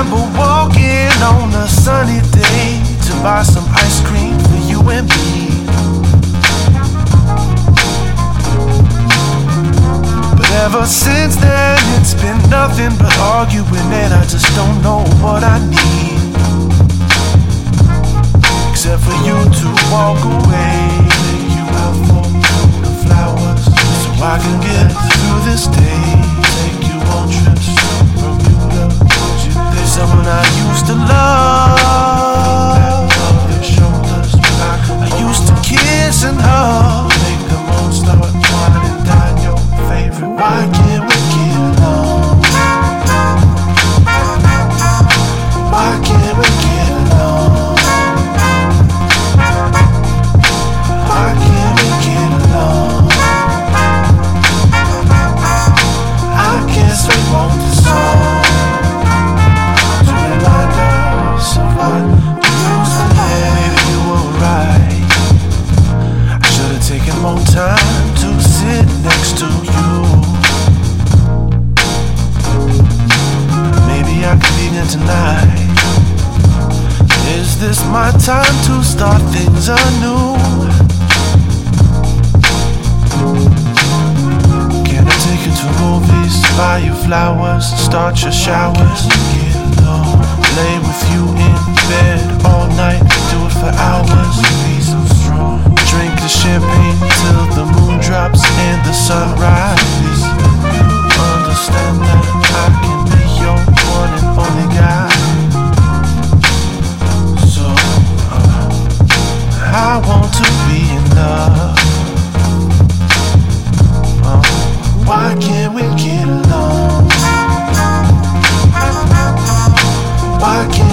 remember walking on a sunny day to buy some ice cream for you and me. But ever since then, it's been nothing but arguing, and I just don't know what I need, except for you to walk away. You out for the flowers, so I can get through this day. Take you on trips to Bermuda. There's someone I used to love. Your shoulders, I used to kiss and hug. Make the moon start winding down your favorite. Why can't we get along? Why can't we get along? Why can't we get along? I guess we wrote the song to remind us of what we used to have. Maybe you were right. I should've taken more time to sit next to you. Maybe I could begin tonight. Is this my time to start things anew? Can I take you to movies, buy you flowers, start your showers, get alone, lay with you in bed all night, do it for hours, be so strong, drink the champagne till the moon drops and the sun rises. Understand that I can be your one and only guy. So I want to be enough. Why can't we get along? Why can't